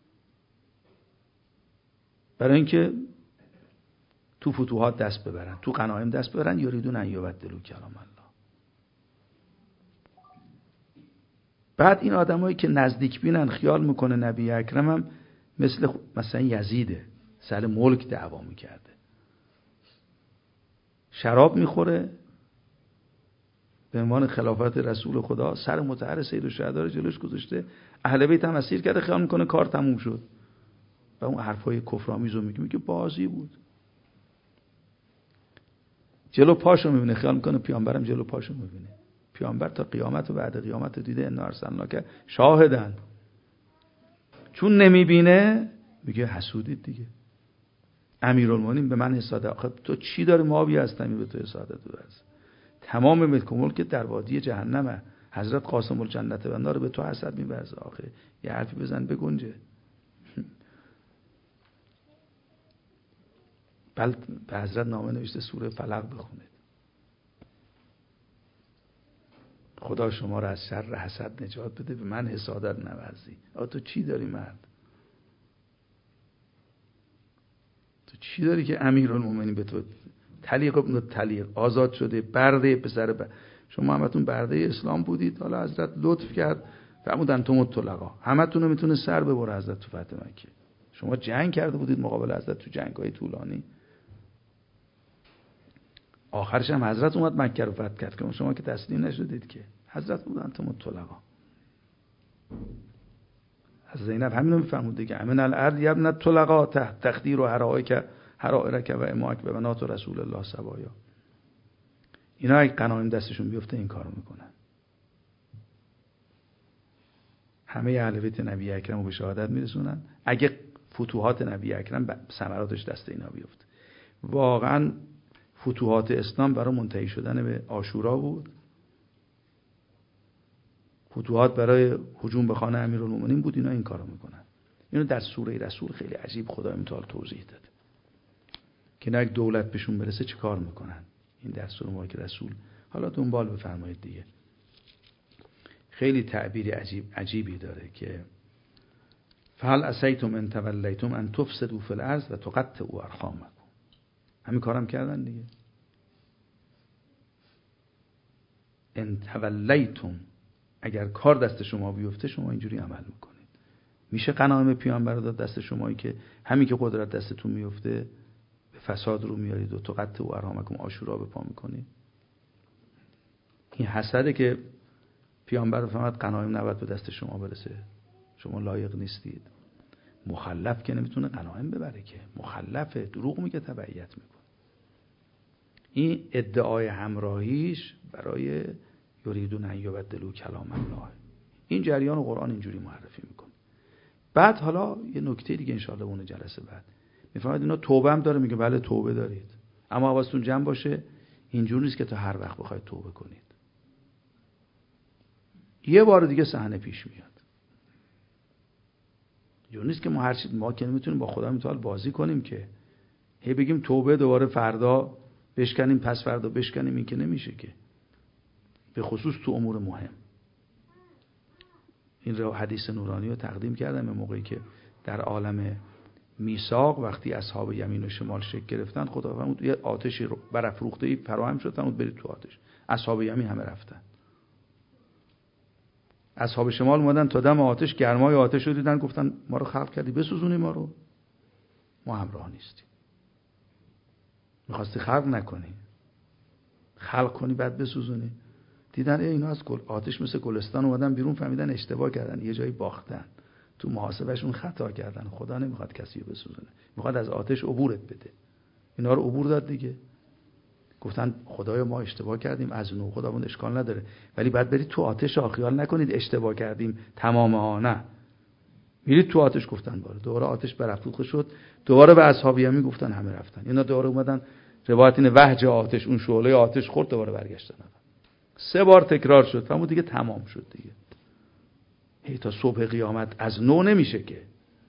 برای اینکه تو فتوحات دست ببرن، تو غنایم دست ببرن. یریدون ان یبدلوا کلام الله. بعد این آدمایی که نزدیک بینن خیال میکنه نبی اکرم هم مثل مثلا یزیده، سر ملک دعوا میکرده، شراب میخوره به عنوان خلافت رسول خدا، سر مطهر سید الشهدا رو جلوش گذاشته، اهل بیت هم اسیر کرده، خیال میکنه کار تموم شد و اون حرفای کفرآمیزو میگه، میگه بازی بود. جلو پاشو میبینه، خیال میکنه پیامبرم جلو پاشو میبینه. پیامبر تا قیامت و بعد قیامت دیده انا ارسلناک شاهدن. چون نمیبینه میگه حسودید دیگه. امیرالمومنین به من حسادت، آخه تو چی داری ما بی هستمی به تو حسادت برس؟ تمام ملک و ملک در وادی جهنمه. حضرت قاسم الجنت و النار به تو حسد می‌ورزه. آخه یه حرفی بزن بگنجه. بل به حضرت نامه نوشته سوره فلق بخونید، خدا شما را از شر حسد نجات بده، به من حسادت نورزی. آخه تو چی داری مرد؟ تو چی داری که امیرالمومنین به تو تلیق ابن تلیق آزاد شده، برده پسر ب... شما همتون برده اسلام بودید، حالا حضرت لطف کرد فرمودن تو مطلقا همتون رو میتونه سر ببره حضرت تو فتح مکه. شما جنگ کرده بودید مقابل حضرت تو جنگ‌های طولانی، آخرش هم حضرت اومد مکه رو فتح کرد که شما که تسلیم نشدید که. حضرت بودن تو مطلقا. از زینب همین رو میفهمود دیگه، امن الارض یبنت طلقا تحت تخدیر و حرائک حرائرک و اماک به بنات رسول الله سوایا. اینا اگه غنایم دستشون بیفته این کارو میکنن. همه اهل بیت نبی اکرم رو به شهادت میرسونن اگه فتوحات نبی اکرم ثمراتش دست اینا بیفته. واقعا فتوحات اسلام برای منتهی شدن به عاشورا بود. فتوحات برای هجوم به خانه امیرالمومنین بود. اینا این کارو میکنن. اینو در سوره رسول خیلی عجیب خدای متعال توضیح داد که نه یک دولت بهشون برسه چه کار میکنن. این در سوره مبارک رسول، حالا دنبال بفرمایید دیگه، خیلی تعبیر عجیب عجیبی داره که فهل عسیتم ان تولیتم ان تفسدوا فی الارض و تقطعوا ارحامکم. همین کارم کردن دیگه. ان تولیتم، اگر کار دست شما بیفته شما اینجوری عمل میکنید. میشه غنایم پیامبر داد دست شمایی که همین که قدرت دستتون میفته به فساد رو میارید و تقطعوا ارحامکم، عاشورا به پا میکنید. این حسده که پیامبر فرمود غنایم نباید به دست شما برسه، شما لایق نیستید. مخلف که نمیتونه غنایم ببره که، مخلفه، دروغ میگه، تبعیت میکنه. این ادعای همراهیش برای یریدون ان یبدلوا کلام الله. این جریان قرآن اینجوری معرفی میکنه. بعد حالا یه نکته دیگه انشاءالله اون جلسه بعد میفهمید اینا توبه هم داره، میگه بله توبه دارید، اما حواستون جمع باشه اینجوری نیست که تا هر وقت بخواید توبه کنید. یه بار دیگه صحنه پیش میاد. اینجوری نیست که ما هر چی ما که نمیتونیم با خدا متعال بازی کنیم که هی بگیم توبه دوباره فردا بشکنیم پس فردا بشکنیم، این که نمیشه که، به خصوص تو امور مهم. این رو حدیث نورانی رو تقدیم کردم به موقعی که در عالم میثاق وقتی اصحاب یمین و شمال شکل گرفتن، خدا فرمود یه آتشی رو برافروخته‌ای فراهم شد، فرمود برید تو آتش. اصحاب یمین همه رفتن. اصحاب شمال اومدن تا دم آتش، گرمای آتش رو دیدن، گفتن ما رو خلق کردی بسوزونی ما رو، ما همراه نیستیم. می‌خواستی خلق نکنی، خلق کنی بعد بسوزونی. دیدن اینا از گل آتش مثل گلستان اومدن بیرون، فهمیدن اشتباه کردن، یه جایی باختن، تو محاسبهشون خطا کردن. خدا نمیخواد کسی رو بسوزونه، میخواد از آتش عبورت بده. اینا رو عبور داد دیگه. گفتن خدایا ما اشتباه کردیم، از نو خداوند اشکال نداره، ولی بعد برید تو آتش، خیال نکنید اشتباه کردیم تمام ها، نه، میرید تو آتش. گفتن باره دوباره آتش برافروخته شد، دوباره به اصحاب یمین گفتن، همه رفتن. اینا دوباره اومدن، روایت اینه وحج آتش، اون شعله آتش خورد، دوباره برگشتن. سه بار تکرار شد، فهمون دیگه تمام شد دیگه. هی تا صبح قیامت از نو نمیشه که.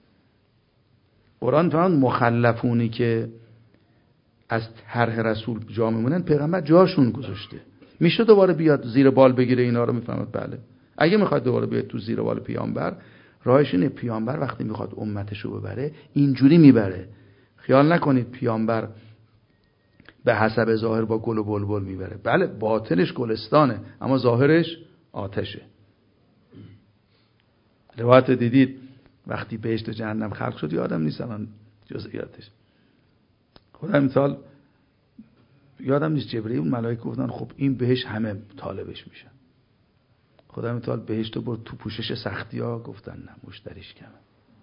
قرآن فرمود مخلفونی که از طرح رسول جا میمونن، پیغمبر جاشون گذاشته. میشه دوباره بیاد زیر بال بگیره اینا رو؟ میفهمد بله. اگه میخواد دوباره بیاد تو زیر بال پیامبر، راهش اینه پیامبر وقتی میخواد امتشو ببره اینجوری میبره. خیال نکنید پیامبر به حسب ظاهر با گل و بلبل میبره. بله باطنش گلستانه اما ظاهرش آتشه. روایت دیدید وقتی بهشت و جهنم خلق شد، یادم نیست الان جزئیاتش، خدا مثال یادم نیست، جبرئیل ملائکه گفتن خب این بهشت همه طالبش میشن. خدا مثال بهشت رو برد تو پوشش سختی ها، گفتن نه مشتریش کمه.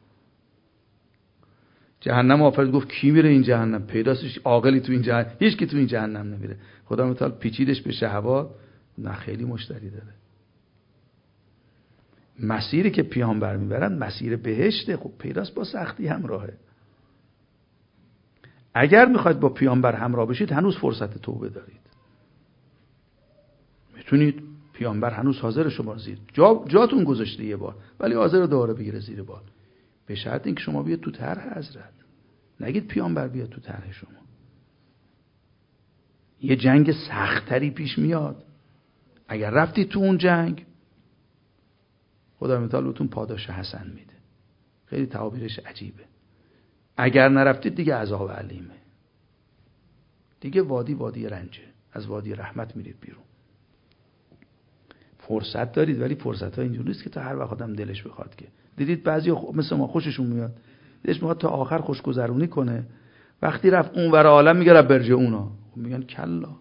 جهنم آفرید گفت کی میره این جهنم؟ پیداستش عاقلی تو این جهنم؟ هیچ کی تو این جهنم نمیره. خدا مثال پیچیدش به شهوات، نه خیلی مشتری داره. مسیری که پیامبر میبرن مسیر بهشته، خب پیداست با سختی همراهه. اگر میخواید با پیامبر همراه بشید هنوز فرصت توبه دارید. میتونید، پیامبر هنوز حاضر شما زیر جا جاتون گذاشته یه بار، ولی حاضر دوباره بگیره زیر بار، به شرط اینکه شما بیاد تو طرح حضرت. نگید پیامبر بیاد تو طرح شما. یه جنگ سختری پیش میاد، اگر رفتید تو اون جنگ خدا متعال بهتون پاداش حسن میده. خیلی تعابیرش عجیبه. اگر نرفتید دیگه عذاب علیمه، دیگه وادی وادی رنجه، از وادی رحمت میرید بیرون. فرصت دارید، ولی فرصت ها اینجوری نیست که تا هر وقت آدم دلش بخواد. که دیدید بعضی مثل ما خوششون میاد، دلش میخواد تا آخر خوشگذرونی کنه، وقتی رفت اون ور عالم میگه رب برجه اونا، میگن کلا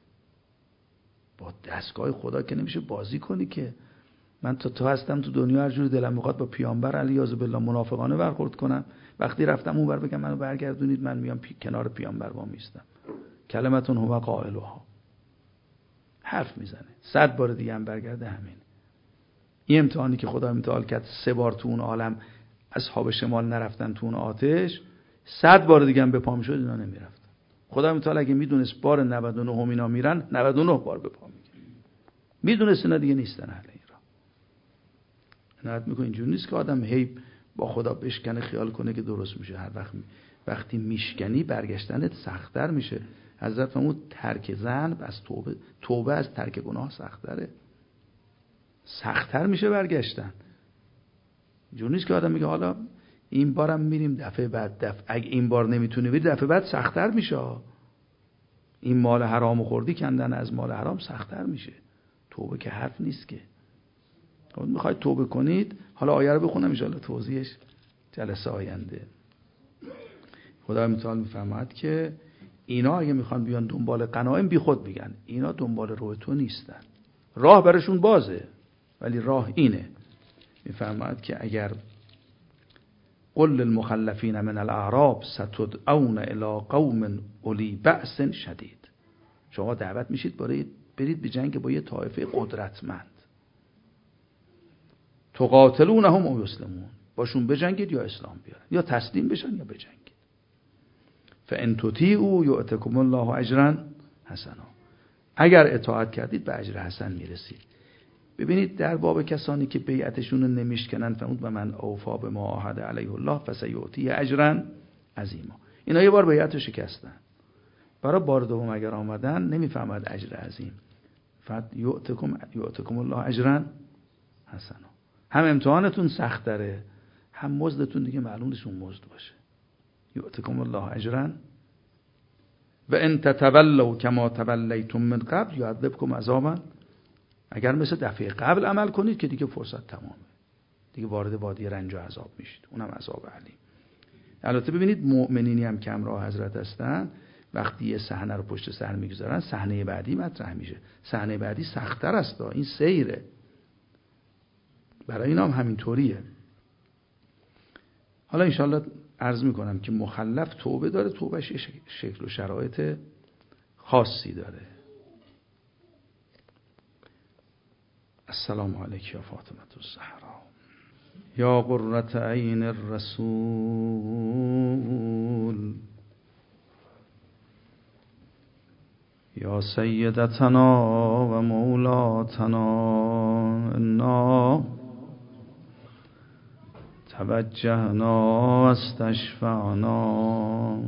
با دستگاه خدا که نمیشه بازی کنی که. من تا تو هستم تو دنیا هر جوری دلم میخواد با پیامبر علی اعوذ بالله منافقانه برخورد کنم، وقتی رفتم اون ور بگم منو برگردونید، من میام پی... کنار پیامبر وام میستم. کلمتون هو قائلها، حرف میزنه، صد بار دیگه هم برگرده همین. این امتحانی که خدا امتحان کرد، سه بار تو اون عالم اصحاب شمال نرفتن تو اون آتش، صد بار دیگه هم به پا میشد اینا نمیرفتن. خدا امتحان اگه میدونست بار نود و نه هم اینا میرن، نود و نه بار به پا میگه. میدونست اینا دیگه نیستن اهل این راه. عنایت میکنه اینجوری نیست که آدم هی با خدا بشکنه خیال کنه که درست میشه. هر وقت وقتی میشکنی برگشتنت سخت‌تر میشه. حضرت فرمود ترک ذنب از توبه، توبه از ترک گناه سخت‌تره، سخت‌تر میشه برگشتن. اینجوری نیست که آدم میگه حالا این بارم میریم دفعه بعد، دفعه اگه این بار نمیتونی بری دفعه بعد سخت‌تر میشه. این مال حرام خوردی، کندن از مال حرام سخت‌تر میشه. توبه که حرف نیست که. میخواید توبه کنید، حالا آیه رو بخونم ان شاءالله توضیحش جلسه آینده. خدا متعال میفرماید که اینا اگه میخوان بیان دنبال غنایم بی خود میگن، اینا دنبال راه تو نیستن. راه برشون بازه، ولی راه اینه. میفرماید که اگر قل للمخلفین من الاعراب ستدعون الی قوم اولی بأس شدید، شما دعوت میشید برای برید به جنگ با یه طایفه قدرتمند، تقاتلونهم او یسلمون، باشون بجنگید یا اسلام بیارن، یا تسلیم بشن یا بجنگید. فان تطیعوا یؤتکم الله اجرا حسنا، اگر اطاعت کردید به اجر حسن میرسید. ببینید در باب کسانی که بیعتشون رو نمیشکنن، فرمود و من اوفا بما عاهد علیه الله فسیؤتی اجرا عظیما، اینا یه بار بیعت رو شکستن، برای بار دوم اگر آمدن نمیفهمد اجر عظیم، فقط یؤتکم یؤتکم الله اجرا حسنا. هم امتحانتون سخت داره، هم مزدتون دیگه معلومشون مزد باشه. یؤتکم الله اجرا و ان تتولوا کما تولیتم من قبل یعذبکم عذابا، اگر مثل دفعه قبل عمل کنید که دیگه فرصت تمامه، دیگه وارد وادی رنج و عذاب میشید، اونم عذاب علیم. البته ببینید مؤمنینی هم که همراه حضرت هستن وقتی یه صحنه رو پشت سر میگذارن، صحنه بعدی مطرح میشه، صحنه بعدی سخت‌تر است، این سیره. برای اینا هم همینطوریه. حالا انشاءالله عرض میکنم که مخلف توبه داره، توبهش شکل و شرایط خاصی داره. السلام علیک یا فاطمه الزهرا یا قرة عین الرسول یا سیدتنا و مولاتنا، انا توجهنا استشفعنا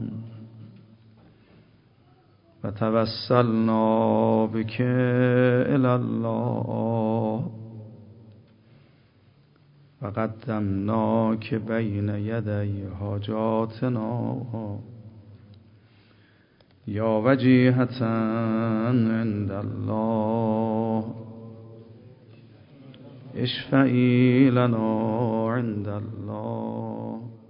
و توسلنا بك الی الله و قدمناک بین یدی حاجاتنا یا وجیهة عند الله اشفعی لنا عند الله